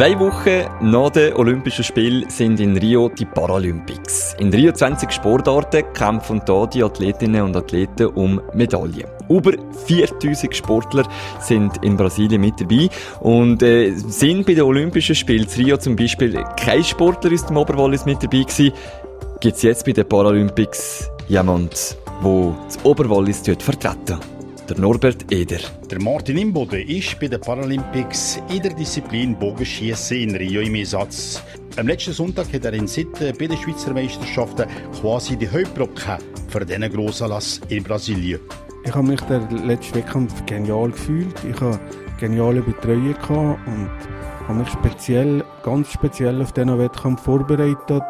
2 Wochen nach den Olympischen Spielen sind in Rio die Paralympics. In 23 Sportarten kämpfen hier die Athletinnen und Athleten um Medaillen. Über 4000 Sportler sind in Brasilien mit dabei und sind bei den Olympischen Spielen in Rio zum Beispiel kein Sportler aus dem Oberwallis mit dabei gewesen. Gibt es jetzt bei den Paralympics jemand, der das Oberwallis vertreten? Der Norbert Eder. Der Martin Imboden ist bei den Paralympics in der Disziplin Bogenschiessen in Rio im Einsatz. Am letzten Sonntag hat er in Sitten bei den Schweizer Meisterschaften quasi die Hauptprobe für diesen Grossanlass in Brasilien. Ich habe mich den letzten Wettkampf genial gefühlt. Ich hatte geniale Betreuung und habe mich ganz speziell auf diesen Wettkampf vorbereitet.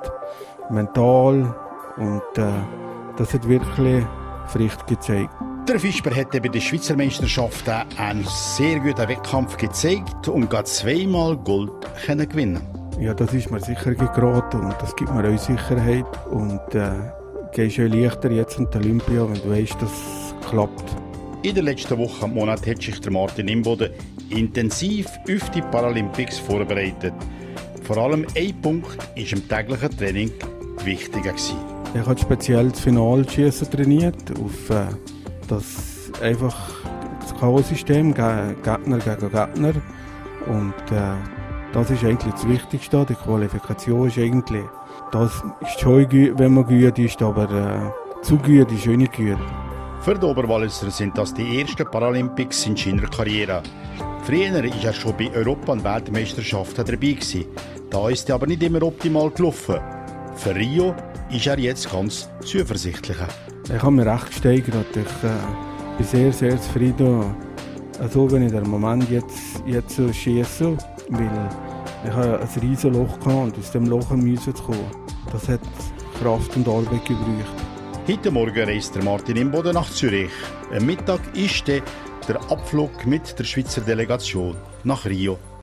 Mental. Und das hat wirklich Früchte gezeigt. Der Fischber hatte bei den Schweizer Meisterschaften einen sehr guten Wettkampf gezeigt und gerade 2-mal Gold gewinnen. Ja, das ist mir sicher geraten und das gibt mir auch Sicherheit. Und gehst du leichter jetzt an die Olympia, wenn du weißt, dass es klappt. In den letzten Wochen und Monaten hat sich der Martin Imboden intensiv auf die Paralympics vorbereitet. Vor allem ein Punkt war im täglichen Training wichtiger. Ich habe speziell das Finalschießen trainiert, auf einfach das K.O.-System, Gegner gegen Gegner. Und das ist eigentlich das Wichtigste. Die Qualifikation ist eigentlich, das ist schon gut, wenn man gut ist, aber zu gut ist auch nicht gut. Für die Oberwalliser sind das die ersten Paralympics in seiner Karriere. Früher war er schon bei Europa- und Weltmeisterschaften dabei gewesen. Da ist er aber nicht immer optimal gelaufen. Für Rio ist er jetzt ganz zuversichtlicher. Ich habe mich recht gesteigert. Ich bin sehr, sehr zufrieden. Also wenn ich den Moment jetzt so schiesse, weil ich habe ein riesiges Loch gehabt und aus dem Loch müssen zu kommen. Das hat Kraft und Arbeit gebraucht. Heute Morgen reist der Martin Imboden nach Zürich. Am Mittag ist der Abflug mit der Schweizer Delegation nach Rio.